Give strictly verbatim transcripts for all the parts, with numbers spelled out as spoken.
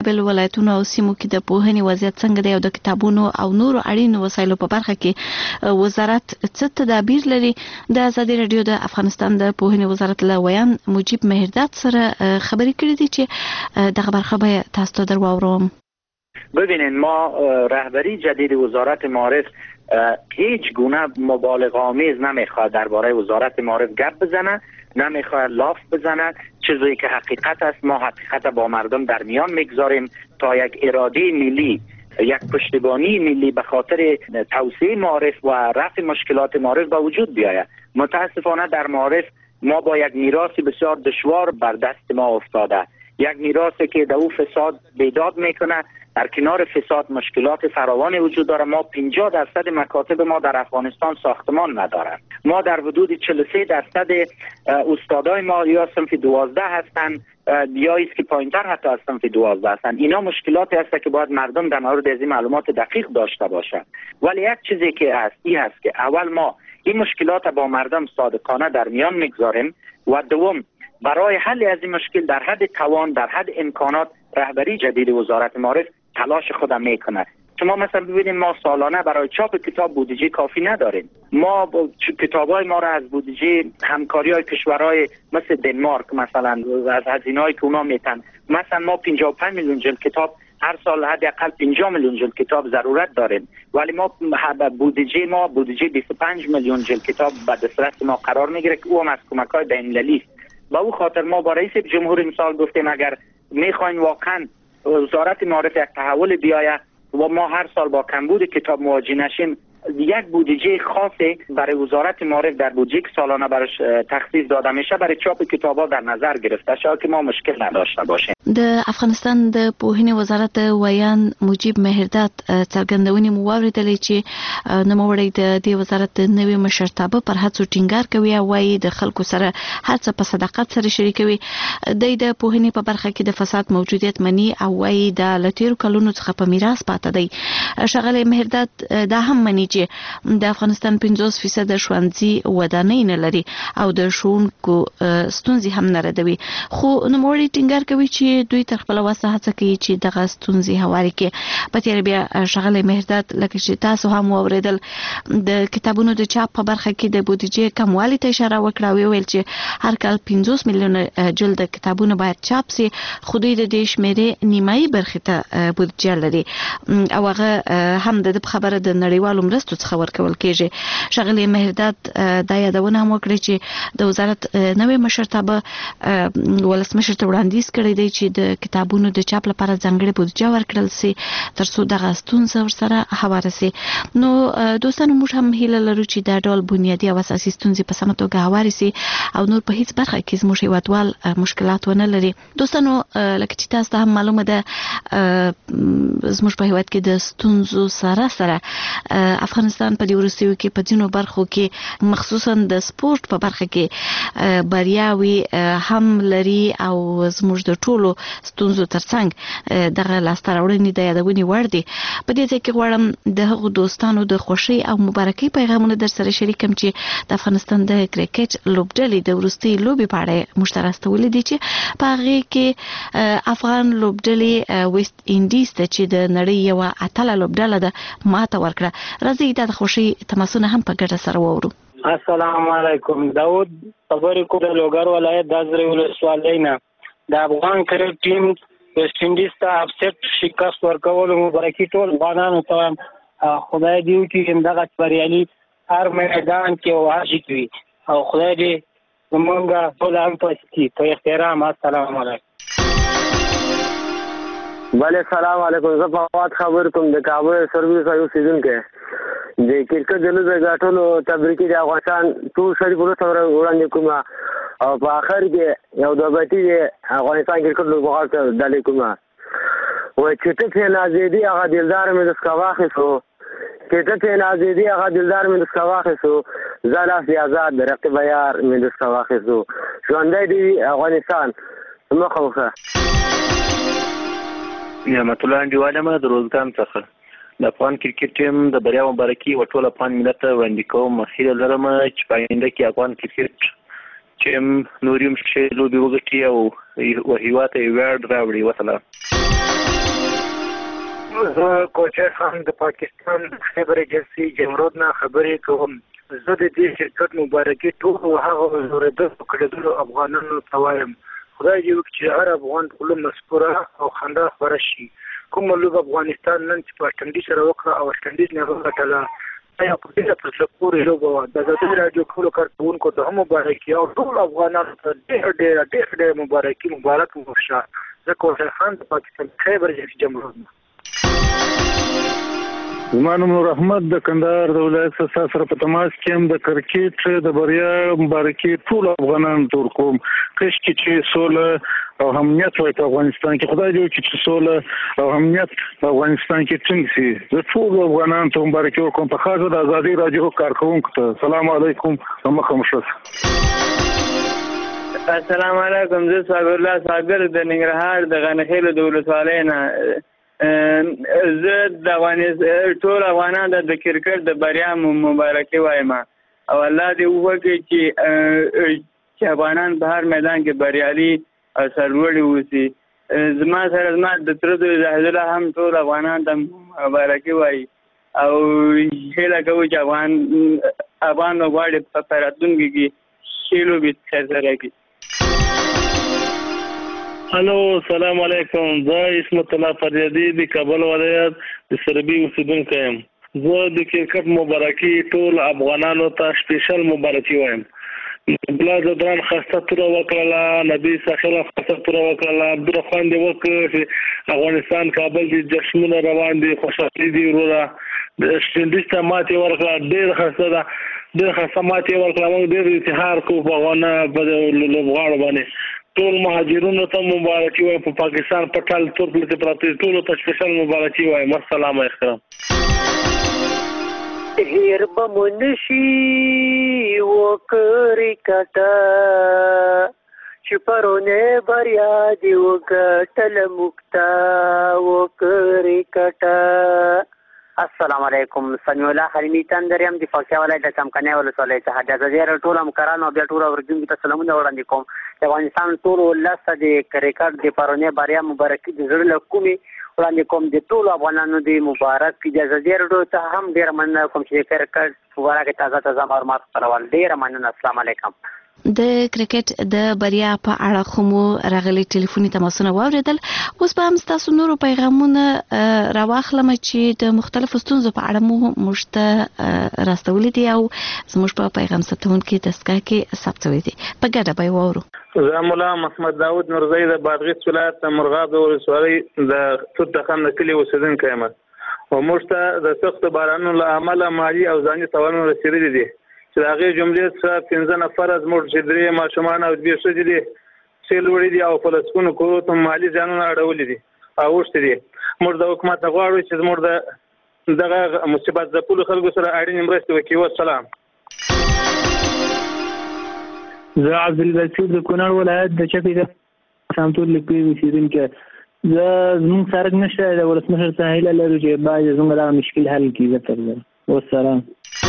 بل ولایتونو او سیمو کې د پوهنې وضعیت څنګه دی او د کتابونو او نورو اړینو وسایلو په برخه کې وزارت څه تدابیر لري؟ د ازادي رادیو د افغانستان د پوهنې وزارت له ویان مجیب مهرداد سره خبرې کړې دي چې دغه برخه به تاسو ته درواوروم. ببینید، ما رهبری جدید وزارت معارف هیچ گونه مبالغه آمیز نمیخواد درباره وزارت معارف گپ بزنه، نمیخواد لاف بزنه. چیزی که حقیقت است ما حقیقت با مردم در میان میگذاریم تا یک اراده ملی، یک پشتیبانی ملی به خاطر توسعه معارف و رفع مشکلات معارف به وجود بیاید. متاسفانه در معارف ما با یک میراث بسیار دشوار بر دست ما افتاده، یک میراثی که در او فساد بیداد میکنه. در کنار فساد مشکلات فراوانی وجود داره. ما پنجاه درصد مکاتب ما در افغانستان ساختمان ندارند. ما در حدود چهل و سه درصد استادای ما یا صنف دوازده هستند یا است که پایینتر حتی از صنف دوازده هستند. اینا مشکلاتی است که باید مردم در مورد از این معلومات دقیق داشته باشند. ولی یک چیزی که هست این هست که اول ما این مشکلات با مردم صادقانه در میان میگذاریم و دوم برای حل از این مشکل در حد توان، در حد امکانات رهبری جدید وزارت معارف تلاش خود میکنه. شما مثلا ببینید ما سالانه برای چاپ کتاب بودجه کافی نداریم. ما کتابای ما را از بودجه همکاری های کشورهای مثل دنمارک مثلا از هزینه‌ای که اونا میتن، مثلا ما پنجاه و پنج میلیون جلد کتاب هر سال حداقل پنجاه میلیون جلد کتاب ضرورت داریم، ولی ما بودجه ما بودجه بیست و پنج میلیون جلد کتاب به دسترس ما قرار میگیره که او هم از کمک‌های بین‌المللی است. با او خاطر ما با رئیس جمهور امسال گفتیم اگر میخواین واقعا وزارت معارف یک تحول بیاید و ما هر سال با کمبود کتاب مواجه نشیم، یک بودجه خاصی برای وزارت معارف در بودجه که سالانه براش تخصیص داده میشه برای چاپ کتابا در نظر گرفته شود که ما مشکل نداشته باشیم. د افغانستان د پوهنې وزارت ویان مجیب مهرداد څرګندونې مو واوریدلې چې نوموړی د دې وزارت د نوي مشرتابه پر هڅو ټینګار کوي او وايي د خلکو سره هر څه په صداقت سره شریکوي. د د پوهنې په برخه کې د فساد موجودیت مني او وايي د لتیرو کلونو څخه په میراث پاتې دی. ښاغلی مهرداد دا هم مني چې د افغانستان پنځوس فیصد ښوونځي ودانۍ نه لري او د ښوونکو ستونزې هم نه ردوي، خو نوموړی ټینګار کوي چې دوی تر خپل وسه هڅه کوي چې دغه ستونزې هواري کړي. په تیر بیا ښاغلی مهرداد لکه چې تاسو هم واوریدل د کتابونو د چاپ په برخه کې د بودیجې کموالي ته اشاره وکړه او ویل چې هر کال پنځوس میلیونه جلد کتابونه باید چاپ سي، خو دوی د دې شمیرې نیمایي برخې ته بودیجه لري او هغه هم د خبره د نړیوالو مرستو څخه ورکول کېږي. ښاغلی مهرداد دا یادونه هم وکړه چې د وزارت نوې مشرتابه ولسمشر ته وړاندیز کړی دی چې د کتابونو د چاپ لپاره ځانګړې بودیجه ورکړل سي ترڅو دغه ستونزه ورسره هواره سي. نو دوستانو موږ هم هیله لرو چې دا ډول بنیادي او اساسي ستونزې په سمه توګه هوارې سي او نور په هیڅ برخه کې زموږ هیوادوال مشکلات ونه لري. دوستانو لکه چې تاسو ته هم معلومه ده زموږ په هیواد کې د ستونزو سره سره افغانستان په دې وروستیو کې په ځینو برخو کې مخصوصا د سپورت په برخه کې بریاوي هم لري او زموږ د ټولو ستونزو ترڅنګ دغه لاسته راوړنې د یادونې وړ دي. په دې ځای کې غواړم د هغو دوستانو د خوښۍ او مبارکۍ پیغامونه در سره شریکم چې د افغانستان د کرکټ لوبډلې د وروستۍ لوبې په اړه موږ ته راستولې دي چې په هغې کې افغان لوبډلې ویسټ انډیز ته چې د نړۍ یوه اتله لوبډله ده ماته ورکړه. راځئ دا د خوښۍ تماسونه هم په ګډه سره واورو. السلام علیکم. داود خبرې کوم د لوګر ولایت د ازرې ولسوالۍ نه. د افغان کرکټ ټیم ویسټ انډیز ته اپسیټ شکست ورکولو مبارکي ټول افغانانو ته وایم. خدای دې وکړي دغه بریالي هر میدان کې او هر شي کې وي او خدای دې زمونږ ټول هم پاتې په احترام. السلام علیکم. بله سلام علیکم. زه فواد خبر کوم د کابل سرویس یو سیزن کې د کرکټ د لوبې ګټلو تبریکي د افغانستان ټول شریف ورته وړاندې کوم او په اخر کې یو دوبتی افغانستان کرکټ لوبغاړو ته ډالۍ کوم و چې ته نازیدي هغه دلدار مې د سکواخیسو چې ته نازیدي هغه دلدار مې د سکواخیسو زالاس آزاد رقیب یار مې د سکواخیسو ژوندی دی افغانستان مخه وخه. نعمت الله انډیواله ما د روزګان څخه د افغان کرکټ ټیم د بریا مبارکي و ټول افغان ملت ته وړاندې کوم. هیله لرم چې په آینده کې افغان کرکټ ټیم نور هم ښې لوبې وګټي او هیواد ته یې ویاړ راوړي. وسلام. زه کوچر خان د پاکستان خبر ایجنسی جمرود نه خبرې کوم. زه د دې شرکت مبارکي ټول هغه زوردو کړدلو افغانانو ته وایم خدای دې وکړي چې هر افغان خپل مسپوره او خندا خبره شي. کوم لوب افغانستان نن چې په ټنډي سره وکړه او ټنډي نه وغټله یا په دې په څه پورې لوبه د دې راډیو ټول کارکونکو ته هم مبارکي او ټول افغانانو ته ډېر ډېر ډېر ډېر مبارکي مبارک وشه. زه کوثر خان د پاکستان خیبر ایجنسی جمهوریت نه. زما نوم نور احمد د کندهار د ولایت څخه سره په تماس کې هم د کرکټ د بریا مبارکي ټول افغانان تور کوم. کښ چې سوله او امنیت وای په افغانستان کې خدای دې وکړي چې سوله او امنیت په افغانستان کې ټینګ شي. زه ټول افغانان ته مبارکي ورکوم په خاصه د ازادي رادیو کارکونکو ته. السلام علیکم ومخمشت. السلام علیکم. زه صابر الله صابر د ننګرهار د غنخیل د ولسوالۍ نه. زه د افغانستان ټول افغانان د کرکټ د بریا مبارکي وایم او الله دې وکړي چې چې افغانان په هر میدان کې بریالي او سرلوړي اوسي. زما سره زما د تر د زهزله هم ټول افغانان ته مبارکي وایي او هیله کوو چې افغان افغان غواړي په راتلونکي کې ښې لوبې ترسره کړي. هلو السلام علیکم. زه اسمت الله فریادي د کابل ولایت د سربي اوسیدونکی یم. زه د کرکټ مبارکي ټول افغانانو ته سپیشل مبارکي وایم. بلا زدران خاصه توره وکړله، نبی ساخله خاصه توره وکړله، عبدالرحمن دې وکړ چې افغانستان کابل دې جشنونه روان دي، خوشحالي دي وروره. د سټنډیس ته ماتې ورکړه، ډېر ښایسته ده، ډېر ښایسته ماتې ورکړه. موږ ډېر افتخار کوو په افغانه په لوبغاړو باندې. ټول مهاجرونو ته مبارکي وایم، په پاکستان پټال تور پلته پراته ټولو ته سپیشل مبارکي وایم. السلام احترام. هیر بمنشي وکړی کټه چې پرونه بریا دی وګټل مکتا وکړی کټه. السلام علیکم. سمیع الله حلیمی تندریم د فاکیا ولایت د چمکنه ولسوالۍ څخه د زیر ټول همکارانو بیا ټول ورګون ته سلامونه وړاندې کوم. د افغانستان ټول ولس د کرکټ د پرونه بریا مبارکي د زړه له کومې وړاندې کوم. د ټول افغانانو د مبارک د زیر ټول هم ډیر مننه کوم چې کرکټ مبارک تازه تازه معلومات خپرول. ډیر مننه. السلام علیکم. د کرکټ د بریا په اړه خمو راغلي ټلیفوني تماسونه واوریدل. اوس به هم تاسو نورو پیغامونه راواخلم چې د مختلفو ستونزو په اړه مو مشته راستولې دي او زموږ په پیغام ستونکو دستګاه کې ثبتوي دي. په ګډه به وورو. زه مولا محمد داود نورزی د بادغیس ولایت مرغاب ولسوالۍ د توت خان کلی اوسیدونکی یم او موږ ته د سخت بارانونو له امله مالي او ځاني تاوانونه رسیدلي دي چې د هغې جملې څخه پنځه نفره زموږ چې درې ماشومان او دوې ښځې دي څې لوړي دي او په لسګونو کورو ته مالي زیانونه اړولي دي او اوښتي دي. موږ د حکومت نه غواړو چې زموږ د دغه مصیبت ځپلو خلکو سره اړینې مرستې وکړي. والسلام. زه عبدالبصیر د کونړ ولایت د چپې د سامتور لیکوي اوسېدونکی. زه زموږ سرک نشته، د ولسمشر څخه هیله لرو چې باید زموږ دغه مشکل حل کړي. زه تر والسلام.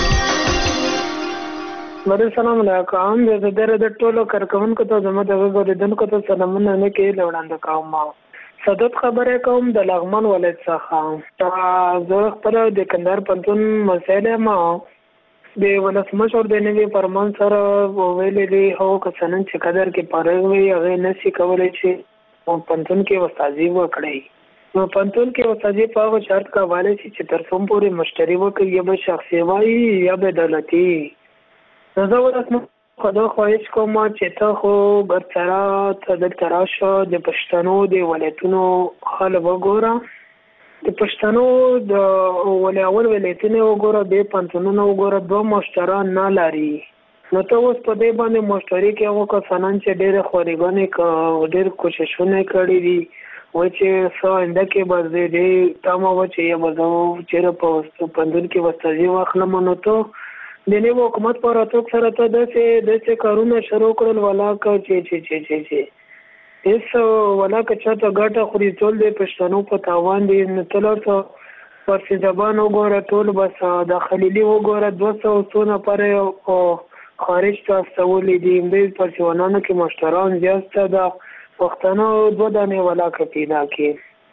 مده سلام علیکم. د دره د ټولو کارکونکو ته زما د غوړېدونکو ته سلامونه نه کې لوړاند کوم. صدت خبره کوم د لغمان ولایت څخه. زه خپل د کندهار پنځون مسایل ما د ولسمشر د نوي فرمان سره ویلې دي هو کسان چې قدر کې پرېږوي هغه نشي کولای چې پنځون کې وستازي وکړي. نو پنځون کې وستازي په هغه شرط کا والي چې تر څوم پورې مشتري وکړي یا به شخصي وای یا به دولتي. زه ولسمشر خدا خواهش کوم چې ته خو ګرځرا ته د تراشه د پښتنو د ولایتونو حال وګوره. د پښتنو د ولې اول ولایتونه وګوره، د پنځونو وګوره، دوه مشتران نه لري. نو ته اوس په دې باندې مشتري کې هغه کسان چې ډېر خوريګانې کا ډېر کوششونه کړې دي و چې څو انده کې به دې تمه و چې یا به چیرې په پندون کې وستازي واخلم. نو ته د نوي حکومت په راتګ سره ته داسې داسې کارونه شروع کړل ولاکه چې چې چې چې چې هېڅ ولاکه چاته ګټه خوري ټول د پښتنو په تاوان دي. نو ته لاړ ته فارسي زبان وګوره، ټول بس د خلیلي وګوره، دوه سوه څو نفره خارج ته استولي دي. همدې فارسیوانانو کې مشتران زیات ته د پښتنو دوه دانې ولاکه پیدا کړي.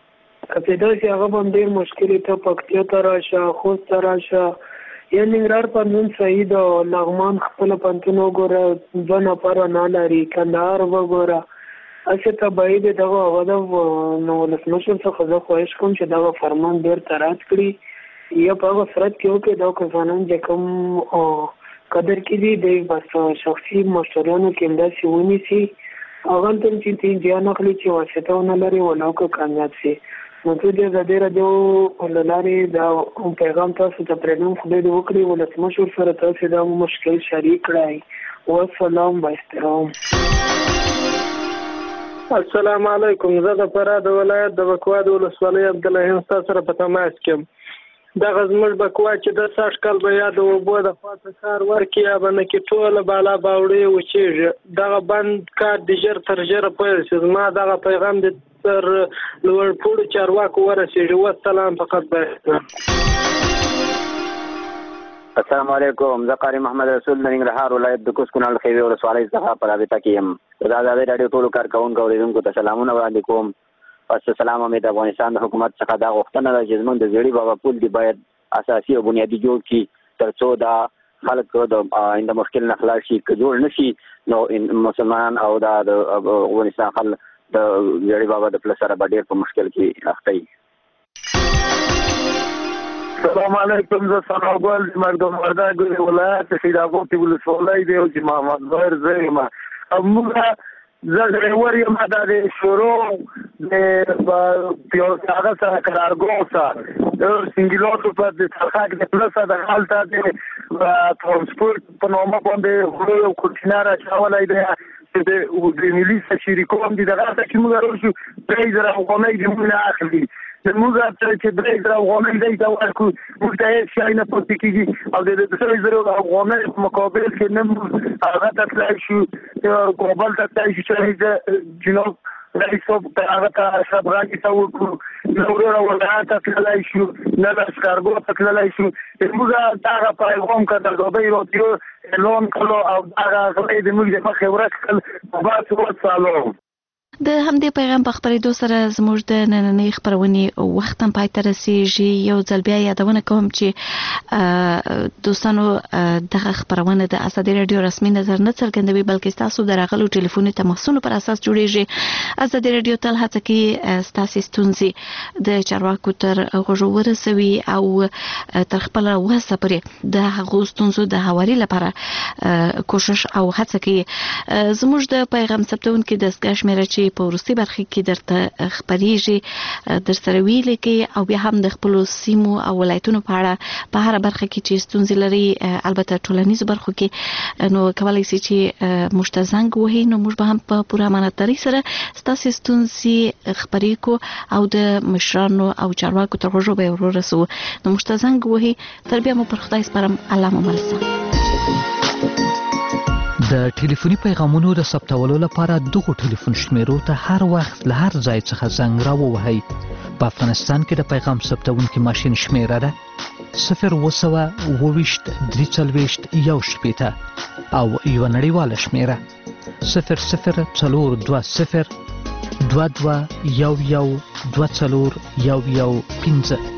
که پیدا شي هغه به هم ډېر مشکل وي. ته پکتیا ته راشه، خوست ته راشه، یا ننګرهار پوهنتون صحیح ده، لغمان خپله پوهنتون وګوره دوه نفره نه لري، کندهار وګوره هسې تباهي دی دغه هغه ده. نو ولسمشر څخه زه خواهش کوم چې دغه فرمان بېرته رد کړي یا په هغه صورت کې وکړي دغه کسانان چې کوم قدر کې دي دی بس شخصي مشتریانو کې همداسې ونیسي، هغه هلته چې ته امتحان اخلي چې واسطه ونه لري ولو که کامیاب شي. نو ټول د ازادي راډیو له لارې دا پیغام تاسو ته پرېږدم، خدای دې وکړي ولسمشر سره تاسو دا مشکل شریک کړئ. والسلام با احترام. السلام علیکم. زه د فراه د ولایت د بکوا د ولسوالۍ عبدالرحیم ستا سره په تماس کې یم. دغه زموږ بکوا چې د سږ کال به یا د اوبو د خوا څخه کار ورکړي یا به نه کې ټوله بالا باوړې وچېږي. دغه بند کار د ژر تر ژره پیل شي. زما دغه پیغام د تر لوړپوړو چارواکو ورسېږي. والسلام. فقط به السلام علیکم. زه قاری محمد رسول د ننګرهار ولایت د کوز کونړ خیوې ولسوالۍ څخه په رابطه کې یم. د ازادي راډیو ټولو کارکوونکو اورېدونکو ته سلامونه وړاندې کوم. پس سلام مې د افغانستان د حکومت څخه دا غوښتنه ده چې زموږ د زیړي بابا پل دی باید اساسي او بنیادي جوړ کړي تر څو دا خلک د آینده مشکل نه خلاص شي. که جوړ نه شي نو مسلمانان او دا د افغانستان خلک د زیړي بابا د پل سره به ډېر په مشکل کې اخته وي. السلام علیکم. زه ثناګل د مردم وردګ ولایت سیداباد ولسوالۍ دی او چې محمد ظاهر زه یم. موږ زه ډریور یم دا د شروع د هغه سره قرارګاه سره د سنګلاتو په د څرخک د پلسه د هلته د ترانسپورټ په نامه باندې غلو یو کوچنی راچولی دی چې د ملي شریکو هم دي دغه ته چې موږ راشو درې زره افغانۍ د موږ نه اخلي. موږ چې درې زره افغانۍ دی ته ورکړو موږ ته هېڅ شی نه پاتې کېږي او د درې زره افغانۍ په مقابل کې نه موږ هغه ته تللی شو کابل ته تللی شو چې جناب رئیس صاحب هغه ته اشرف غني ته وکړو، نه وروره ولایت ته تللی شو، نه لښکرګاه ته تللی شو. موږ دغه پیغام که د ازادۍ راډیو اعلان کړو او دغه غلی د موږ د مخې ورک کړل. بس والسلام. د همدې پیغام په خپرېدو سره زموږ د نننۍ خپرونې وخت هم پای ته رسېږي. یو ځل بیا یادونه کوم چې دوستانو دغه خپرونه د ازادي راډیو رسمي نظر نه څرګندوي بلکې ستاسو د راغلو ټلیفوني تماسونو پر اساس جوړیږي. ازادي راډیو تل هڅه کوي ستاسو ستونزې د چارواکو تر غوږو ورسوي او تر خپل وسه پورې د هغو ستونزو د هواري لپاره کوشش او هڅه کوي. زموږ د پیغام ثبتونکو دستګاه شمیره چې په وروستي برخه کې درته خبرېږي در سره ویلې کې او بیا هم د خپلو سیمو او ولایتونو په اړه په هره برخه کې چې ستونزې لري البته ټولنیزو برخو کې نو کولی شي چې موږ ته زنګ ووهي نو موږ به هم په پوره امانتداري سره ستاسې ستونزې خپرې کړو او د مشرانو او چارواکو تر غوږو به یې ورورسوو. نو موږ ته زنګ ووهي. تر بیا مو پر خدای سپارم. الله مو مل. د ټلیفوني پیغامونو د ثبتولو لپاره دغو ټلیفون شمیرو ته هر وخت له هر ځای څخه زنګ راووهئ. په افغانستان کې د پیغام ثبتونکي ماشین شمیره ده صفر اوه سوه اوه ویشت درې څلوېښت یو شپېته او یوه نړیواله شمیره صفر صفر څلور دوه صفر دوه دوه یو یو دوه څلور یو یو پنځه.